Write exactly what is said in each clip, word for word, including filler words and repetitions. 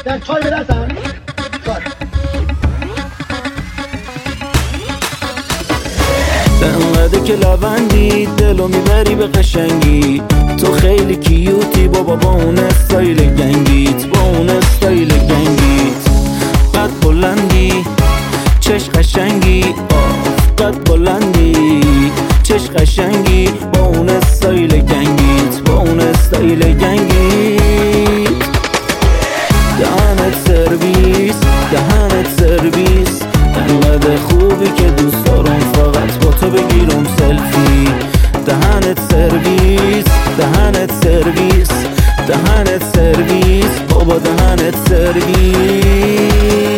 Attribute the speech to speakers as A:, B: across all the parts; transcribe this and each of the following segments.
A: در چای به دستم
B: انقدر که لبندی دلو میبری به قشنگی. تو خیلی کیوتی بابا با اون استایل گنگیت، با اون استایل گنگیت. قد بلندی چش قشنگی، آف قد بلندی چش قشنگی. با اون استایل گنگیت، با اون استایل گنگیت. دهنت سرویس، دهنت سرویس. انقدر خوبی که دوست دارم فقط با تو بگیرم سلفی. دهنت سرویس، دهنت سرویس، دهنت سرویس بابا دهنت سرویس.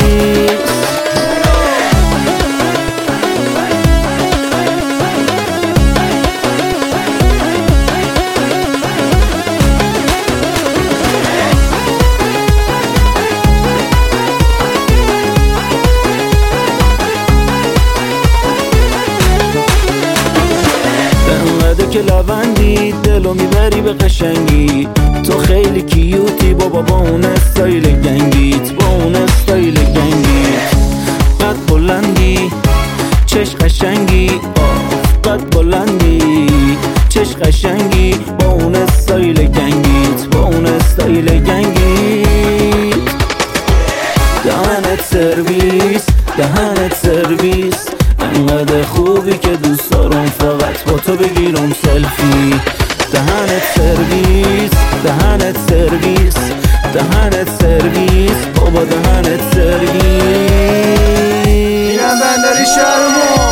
B: که لبندی دلو میبری به قشنگی. تو خیلی کیوتی بابا با اون استایل گنگیت، با اون استایل گنگیت. قد بلندی چش قشنگی، آف قد بلندی چش قشنگی. با اون استایل گنگیت، با اون استایل گنگیت. دهنت سرویس، دهنت سرویس. انقدر خوبی که دوست دارم فقط با تو بگیرم سلفی. دهنت سرویس، دهنت سرویس، دهنت سرویس بابا دهنت سرویس.
C: اینم بندری شهرمون.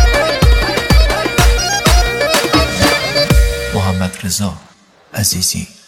D: محمد رضا عزیزی.